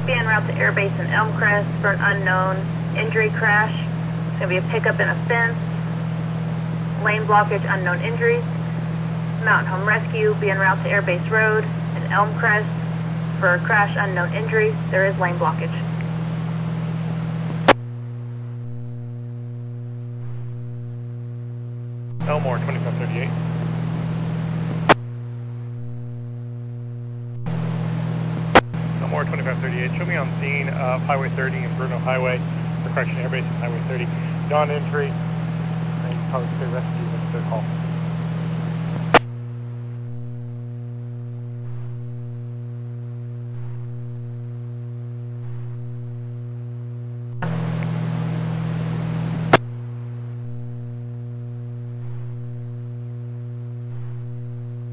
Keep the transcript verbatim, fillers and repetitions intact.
be en route to Airbase in Elmcrest for an unknown injury crash. It's going to be a pickup in a fence. Lane blockage, unknown injuries. Mountain Home Rescue, be en route to Airbase Road in Elmcrest for a crash, unknown injuries. There is lane blockage. Elmore, twenty-five thirty-eight. Elmore, twenty-five thirty-eight. Show me on scene of Highway thirty and Bruno Highway. For correction, Airbase and Highway thirty. Non-injury. And probably say rescue. That's their call.